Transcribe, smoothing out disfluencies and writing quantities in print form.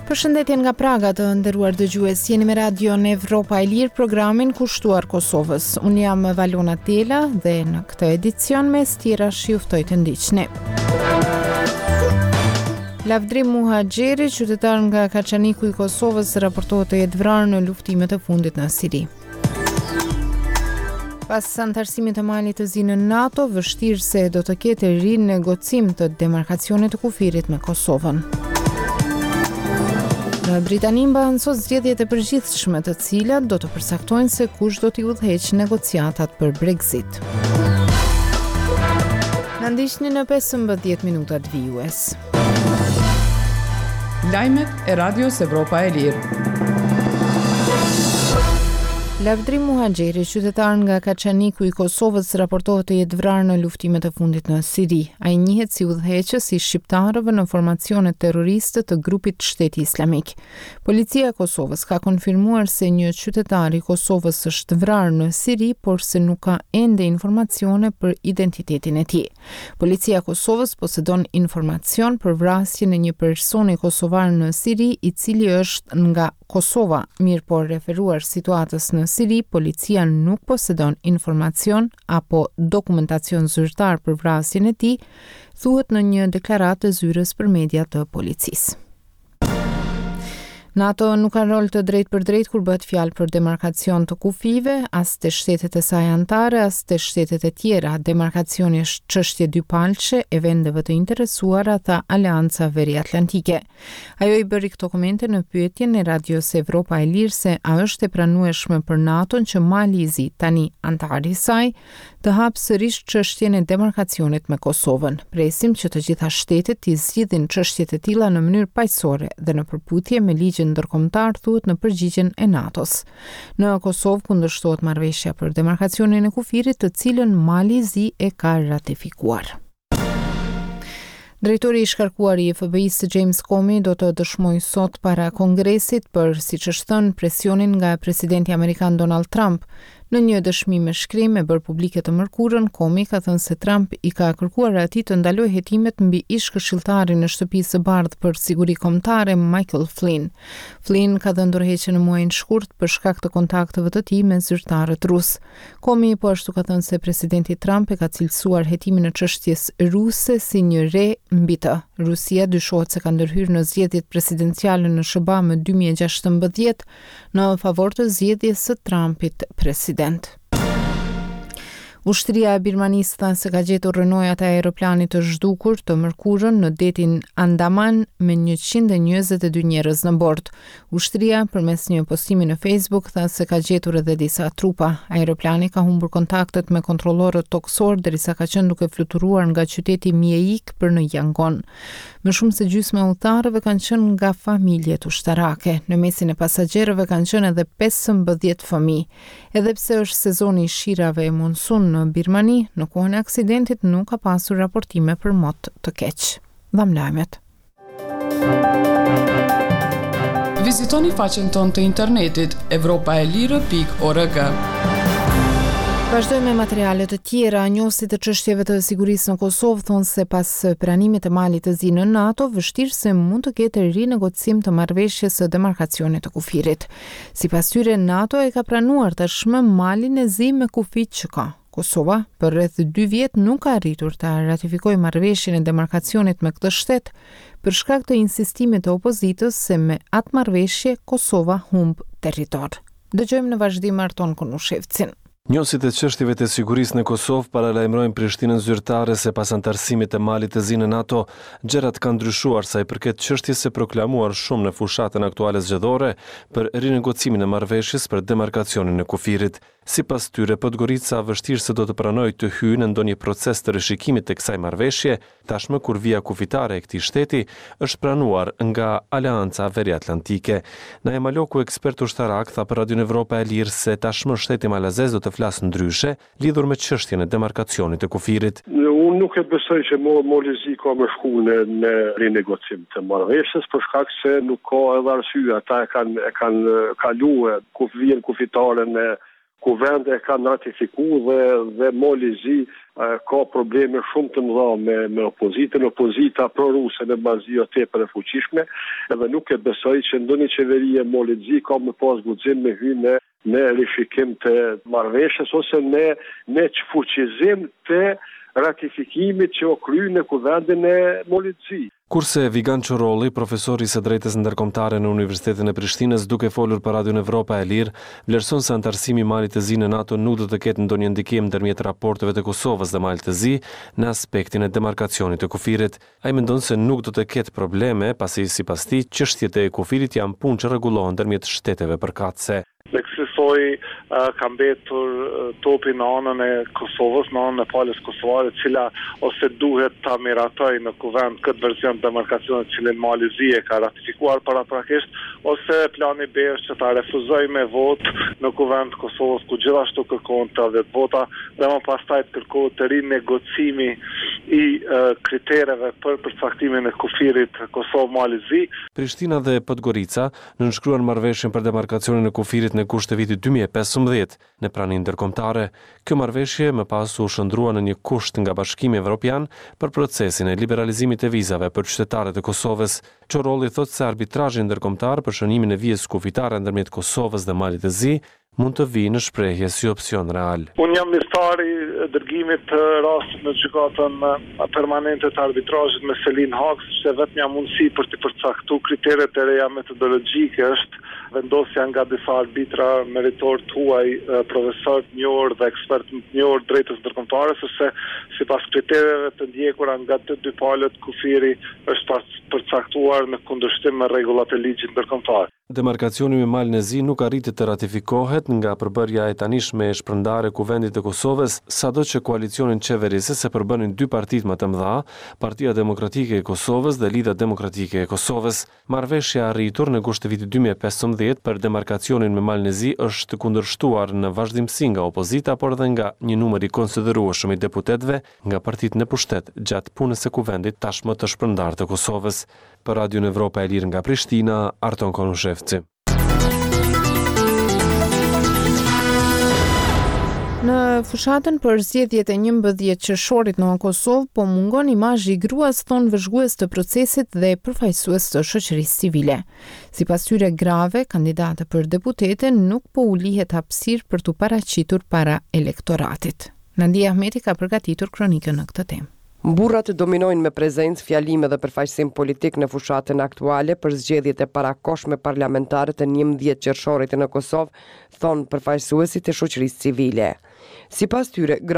Përshëndetje nga Praga të nderuar dëgjues, jeni me radion Evropa e Lirë, programin kushtuar Kosovës. Unë jam Valona Tela dhe në këtë edicion mes tjerash ju ftoj të ndiqni. Lavdrim Muhaxheri, qytetar nga Kaçaniku i Kosovës, raportohet të jetë vrarë në luftimet e fundit në Siri. Pas antarësimit të malit të zi në NATO, vështirë se do të ketë rinegocim të demarkacionit të kufirit me Kosovën. Në Britani mbahen sot zgjedhjet e përgjithshme, të cilat do të përsaktojnë se kush do t'i udhëheqë negociatat për Brexit. Na ndiqni në 15 minutat vijues. Lajmet e Radios Evropa e Lirë. Lavdrim Muhaxheri, qytetar nga Kaçaniku i Kosovës, raportohet të jetë vrarë në luftimet e fundit në Siri. Ai njihet si udhëheqës i shqiptarëve në formacione terroriste të grupit Shteti Islamik. Policia e Kosovës ka konfirmuar se një qytetar i Kosovës është vrarë në Siri, por se nuk ka ende informacione për identitetin e tij. Policia e Kosovës posedon informacion për vrasjen e një personi kosovar në Siri, i cili është nga Kosova, mirë por referuar situatës në Siri, policia nuk posedon informacion apo dokumentacion zyrtar për vrasjen e tij, thuhet në një deklaratë e zyrës për media të policisë. NATO nuk ka rol të drejt për drejt kur bëhet fjalë për demarkacion të kufive, as të shtetet e saj anëtare, as të shtetet e tjera. Demarkacioni është çështje dypalçe e vendeve të interesuara, tha Aleanca Veriatlantike. Ajo i bëri këto komente në pyetjen e Radios Evropa e Lirë se a është e pranueshme për NATO-n që Mali i Zi, tani antar i saj, të hapë sërish çështjen e demarkacionit me Kosovën. Presim që të gjitha shtetet t'i zgjidhin çështjet e tilla në mënyrë paqësore dhe në përputhje me ligjin ndërkombëtar, thuhet në përgjigjen e NATO-s. Në Kosovë kundërshtohet marrëveshja për demarkacionin e kufirit, të cilën Mali i Zi e ka ratifikuar. Drejtori i shkarkuar i FBI-s James Comey do të dëshmojë sot para Kongresit për, siç është thënë, presionin nga presidenti amerikan Donald Trump. Në një dëshmi me shkrim e bërë publike të mërkurën, Comey ka thënë se Trump i ka kërkuar atij të ndalojë hetimet mbi ish-këshilltarin në Shtëpisë së Bardhë për Siguri Kombëtare Michael Flynn. Flynn ka dhënë ndërheqje në muajin shkurt për shkak të kontakteve të tij me zyrtarët rus. Comey po ashtu ka thënë se presidenti Trump e ka cilësuar hetimin e çështjes ruse si një re mbi të. Rusia dyshohet se ka ndërhyrë në zgjedhjet presidenciale në SBA më 2016 në favor të zgjedhjes së Trumpit president. Ushtria e Birmanisë tha se ka gjetur rënojat e aeroplanit të zhdukur të mërkurën në detin Andaman me 122 njerëz në bord. Ushtria, përmes një postimi në Facebook, tha se ka gjetur edhe disa trupa. Aeroplani ka humbur kontaktet me kontrollorët toksor derisa ka qenë duke fluturuar nga qyteti Miejik për në Yangon. Më shumë se gjysma e udhëtarëve kanë qenë nga familjet ushtarake. Në mesin e pasagjerëve kanë qenë edhe 15 fëmijë. Edhe pse është sezoni i shirave e monsun në Birmani, në kohën e aksidentit nuk ka pasur raportime për mot të keq. Dham lajmet. Vizitoni faqen tonë të internetit evropaelire.org. Vazhdojmë me materialet të tjera. Njohësit të çështjeve të sigurisë në Kosovë thonë se pas pranimit të Malit të Zi në NATO, vështirë se mund të ketë rinegocim të marrëveshjes së demarkacionit të kufirit. Sipas tyre, NATO e ka pranuar tashmë Malin e Zi me kufit që ka. Kosova, për rreth 2 vjet nuk ka arritur të ratifikojë marrëveshjen e demarkacionit me këtë shtet për shkak të insistimit të opozitës se me atë marrëveshje Kosova humb territor. Dëgjojmë në vazhdim Arton Konushevcin. Njohësit e çështjeve të sigurisë në Kosovë paralajmërojnë Prishtinën zyrtare se pas antarësimit të Malit të Zi në NATO, gjërat kanë ndryshuar sa i përket çështjes së proklamuar shumë në fushatën aktuale zgjedhore për rinegocimin e marrëveshjes për demarkacionin e kufirit. Sipas tyre, Podgorica vështirë se do të pranojë të hyjë në ndonjë proces të rishikimit të kësaj marrëveshje, tashmë kur vija kufitare e këtij shteti është pranuar nga Aleanca Veriatlantike. Naja Maloku, ekspert ushtarak, tha për Radion Evropa e Lirë se tashmë shteti malazez do të flasë ndryshe lidhur me çështjen e demarkacionit të kufirit. Unë nuk e besoj që Mali i Zi ka më shku në rinegocim të marrëveshjes për shkak se nuk ka edhe arsye. Ata e kanë kaluar vijën kufitare me Kuvende e kanë ratifikuar dhe Malizi ka probleme shumë të mëdha me opozitën. Opozita pro-ruse në bazi jo tepër e fuqishme, edhe nuk e besoj që ndonjë qeveri e Malizi ka më pas guxim me hyrë në rishikim të marrëveshjes ose në çfuqizim të ratifikimit që o krye në kuvendin e Malizi. Kurse Vigan Çorolli, profesori i së drejtës ndërkombëtare në Universitetin e Prishtinës, duke folur për Radion Evropa e Lirë, vlerëson se antarësimi i Malit të Zi në NATO nuk do të ketë ndonjë ndikim ndërmjet raporteve të Kosovës dhe Malit të Zi në aspektin e demarkacionit të kufirit. Ai mendon se nuk do të ketë probleme, pasi sipas tij çështjet e kufirit janë punë që rregullohen ndërmjet shteteve përkatëse. Dhe kësaj ka mbetur topi në anën e Kosovës, në anën e palës kosovare, cila ose duhet ta miratoj në kuvend këtë version të demarkacionit cilin Malizi e ka ratifikuar paraprakisht, ose plani B është që ta refuzoj me vot në kuvend Kosovës, ku gjithashtu kërkohen të 10 vota, dhe më pastaj të kërkohet të rinegocimi i kritereve për përcaktimin e kufirit Kosovë-Malizi. Prishtina dhe Podgorica nënshkruan marrëveshjen për demarkacionin e kufirit në kusht të vitit 2015 në praninë ndërkombëtare. Kjo marrëveshje më pas u shndrua në një kusht nga Bashkimi Evropian për procesin e liberalizimit të vizave për qytetarët e Kosovës. Çorolli thotë se arbitrazhi ndërkombëtar për shënimin e vizës kufitare ndërmjet Kosovës dhe Malit të Zi mund të vijë në shprehje si opsion real. Unë jam pjesëtari dërgimit të rastit në gjykatën permanente të arbitrazhit me Selin Haks, se vetëm jam mundësi për të përcaktuar kriteret e reja metodologjike është vendosja nga disa arbitra meritor tuaj, profesor të njohur dhe ekspert të njohur drejtës ndërkombëtare, sepse sipas kritereve të ndjekura nga të dy palët, kufiri është përcaktuar në kundërshtim me rregullat e ligjit ndërkombëtar. Demarkacioni me Malin e Zi nuk arriti të ratifikohet nga përbërja e tanishme e shpërndarë e kuvendit të Kosovës, sado që koalicionin qeverisës se përbënin dy partitë më të mëdha, Partia Demokratike e Kosovës dhe Lidha Demokratike e Kosovës. Marrëveshja arritur në gusht të vitit 2015 për demarkacionin me Malin e Zi është kundërshtuar në vazhdimsi nga opozita, por dhe nga një numër i konsiderueshëm i deputetëve nga partitë në pushtet gjatë punës së kuvendit tashmë të shpërndarë të Kosovës. Për Radion Evropa e Lirë nga Prishtina, Arton Konushevci. Në fushatën për zgjedhjet e 11 qershorit në Kosovë po mungon imazhi i gruas, thonë vëzhgues të procesit dhe përfaqësues të shoqërisë civile. Sipas tyre grave, kandidate për deputete nuk po u lihet hapësirë për t'u paraqitur para elektoratit. Nadia Ahmeti ka përgatitur kronikën në këtë temë. Burrat dominojnë me prezencë, fjalime dhe përfaqësim politik në fushatën aktuale për zgjedhjet e parakohshme parlamentare të 11 qershorit në Kosovë, thonë përfaqësuesit e shoqërisë civile. Sipas tyre,